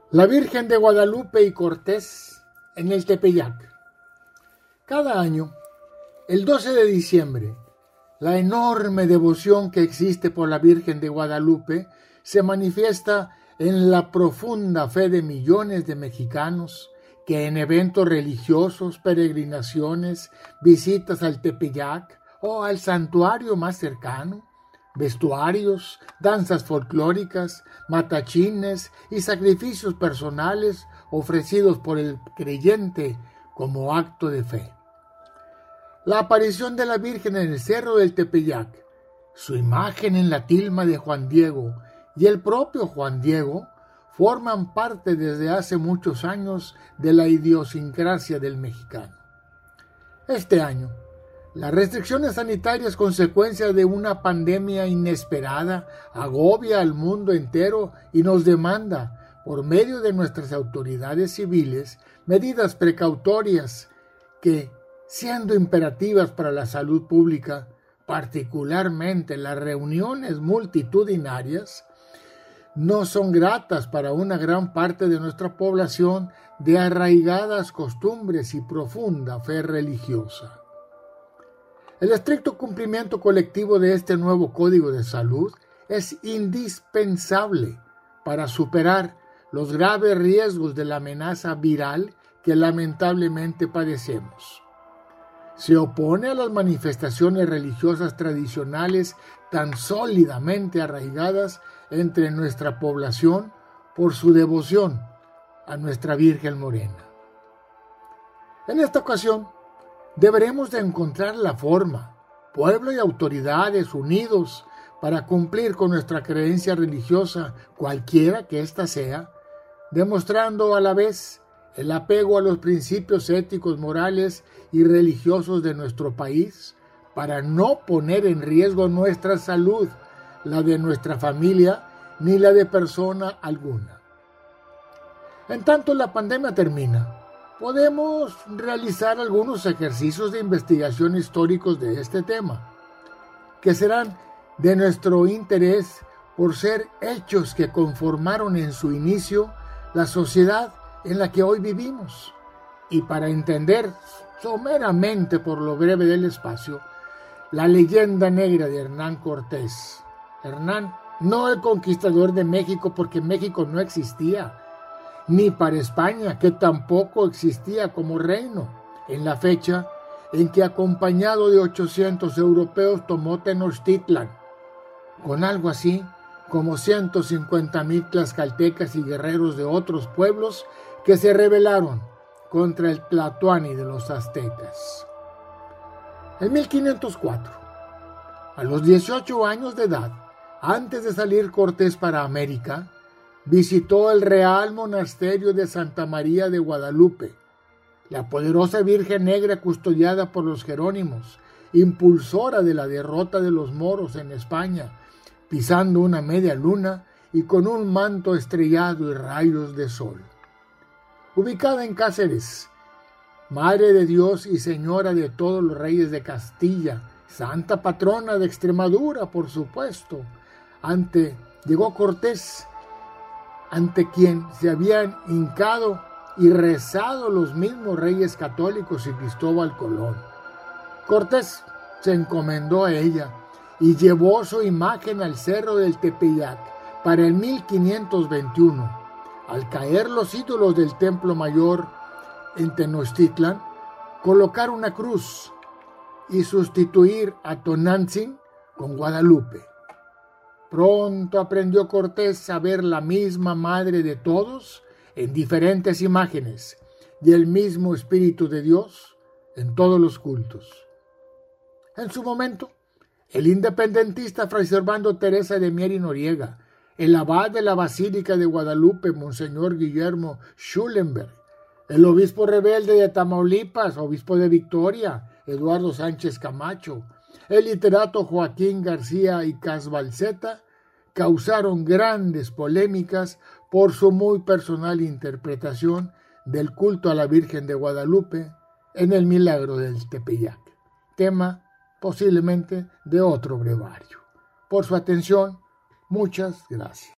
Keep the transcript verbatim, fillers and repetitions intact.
La Virgen de Guadalupe y Cortés en el Tepeyac. Cada año, el doce de diciembre, la enorme devoción que existe por la Virgen de Guadalupe se manifiesta en la profunda fe de millones de mexicanos que en eventos religiosos, peregrinaciones, visitas al Tepeyac o al santuario más cercano, vestuarios, danzas folclóricas, matachines y sacrificios personales ofrecidos por el creyente como acto de fe. La aparición de la Virgen en el Cerro del Tepeyac, su imagen en la tilma de Juan Diego y el propio Juan Diego forman parte desde hace muchos años de la idiosincrasia del mexicano. Este año, las restricciones sanitarias consecuencia de una pandemia inesperada agobia al mundo entero y nos demanda, por medio de nuestras autoridades civiles, medidas precautorias que, siendo imperativas para la salud pública, particularmente las reuniones multitudinarias, no son gratas para una gran parte de nuestra población de arraigadas costumbres y profunda fe religiosa. El estricto cumplimiento colectivo de este nuevo Código de Salud es indispensable para superar los graves riesgos de la amenaza viral que lamentablemente padecemos. Se opone a las manifestaciones religiosas tradicionales tan sólidamente arraigadas entre nuestra población por su devoción a nuestra Virgen Morena. En esta ocasión, deberemos de encontrar la forma, pueblo y autoridades unidos, para cumplir con nuestra creencia religiosa, cualquiera que ésta sea, demostrando a la vez el apego a los principios éticos, morales y religiosos de nuestro país, para no poner en riesgo nuestra salud, la de nuestra familia, ni la de persona alguna. En tanto la pandemia termina, podemos realizar algunos ejercicios de investigación históricos de este tema, que serán de nuestro interés por ser hechos que conformaron en su inicio la sociedad en la que hoy vivimos, y para entender someramente por lo breve del espacio la leyenda negra de Hernán Cortés. Hernán, no el conquistador de México, porque México no existía, ni para España, que tampoco existía como reino, en la fecha en que, acompañado de ochocientos europeos, tomó Tenochtitlan, con algo así como ciento cincuenta mil tlaxcaltecas y guerreros de otros pueblos que se rebelaron contra el Tlatoani de los aztecas. En mil quinientos cuatro, a los dieciocho años de edad, antes de salir Cortés para América, visitó el Real Monasterio de Santa María de Guadalupe, la poderosa Virgen Negra custodiada por los Jerónimos, impulsora de la derrota de los moros en España, pisando una media luna y con un manto estrellado y rayos de sol. Ubicada en Cáceres, Madre de Dios y Señora de todos los reyes de Castilla, Santa Patrona de Extremadura, por supuesto, ante llegó Cortés, ante quien se habían hincado y rezado los mismos reyes católicos y Cristóbal Colón. Cortés se encomendó a ella y llevó su imagen al Cerro del Tepeyac para el mil quinientos veintiuno. Al caer los ídolos del Templo Mayor en Tenochtitlan, colocar una cruz y sustituir a Tonantzin con Guadalupe. Pronto aprendió Cortés a ver la misma Madre de todos en diferentes imágenes y el mismo Espíritu de Dios en todos los cultos. En su momento, el independentista Fray Servando Teresa de Mier y Noriega, el abad de la Basílica de Guadalupe, Monseñor Guillermo Schulenberg, el obispo rebelde de Tamaulipas, obispo de Victoria, Eduardo Sánchez Camacho, el literato Joaquín García y Casbalceta, causaron grandes polémicas por su muy personal interpretación del culto a la Virgen de Guadalupe en el milagro del Tepeyac, tema posiblemente de otro brevario. Por su atención, muchas gracias.